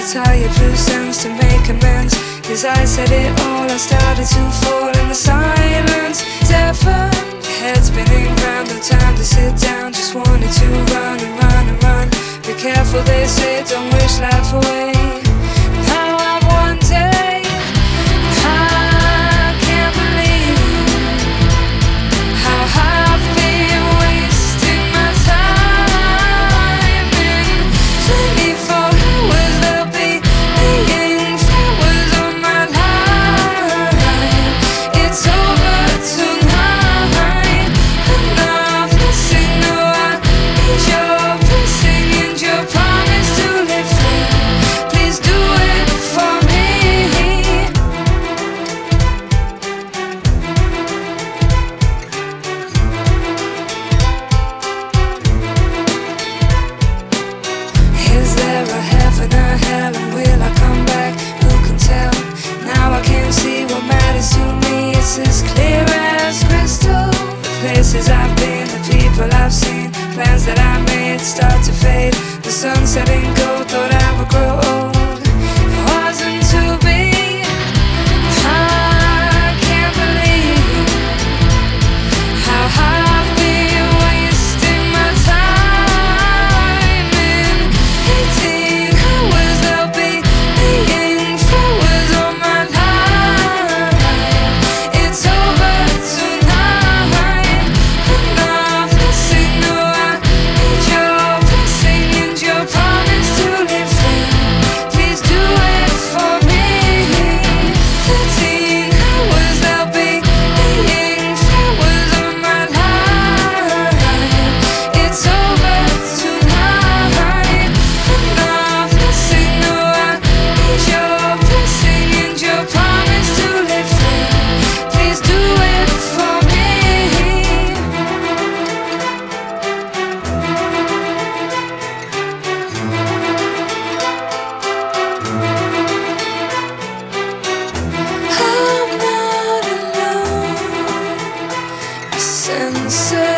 tired loose ends to make amends. As I said it all, I started to fall in the silence. Deafened, head spinning round, no time to sit down. Just wanted to run and run and run. Be careful, they say, don't wish life away. Now I'm one day, I can't believe how I've been wasting my time. In 24 hours there'll be laying flowers on my line. It's over tonight, and I'm missing. No, I need your blessing and your promise to live free. Please do it for me. Is there a heaven or hell, and will I come back? Who can tell? Now I can see what matters to me. It's as clear as crystal. The places I've been, the people I've seen, plans that I made start to fade. The sun setting gold, thought I would grow old. It wasn't to be. I can't believe how I've been wasting my time. In 18 hours there'll be laying flowers on my line. It's over tonight, and I'm missing. No, I need your blessing and your promise to live free. Please do it for me. 13 hours there'll be laying flowers on my line. It's over tonight, and I'm missing. No, I need your blessing and your promise to live free. Please do it for me. I'm not alone. A sense of